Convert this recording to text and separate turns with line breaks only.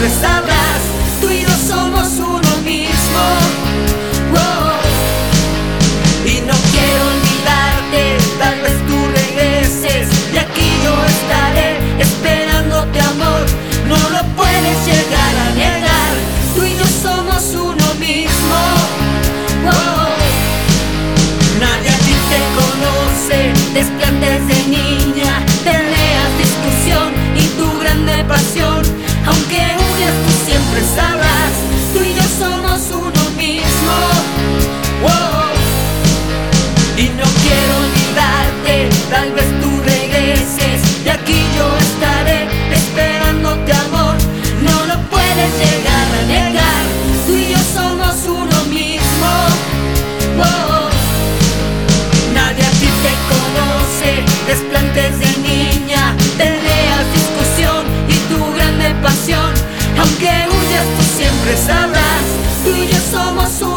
siempre sabrás, tú y yo somos uno mismo. Oh. Y no quiero olvidarte, tal vez tú regreses y aquí yo estaré esperándote, amor. No lo puedes llegar a negar, tú y yo somos uno mismo. Oh. Nadie a ti te conoce, desplantes de niña, peleas, discusión y tu grande pasión. Aunque huyas tú siempre sabrás, tú y yo somos uno mismo. Oh. Y no quiero olvidarte, tal vez tú regreses y aquí yo estaré esperándote, amor. No lo puedes llegar a negar, tú y yo somos uno mismo. Oh. Nadie a ti te conoce, desplantes de niña, peleas, discusión y tu grande pasión. Aunque huyas tú siempre sabrás, tú y yo somos uno.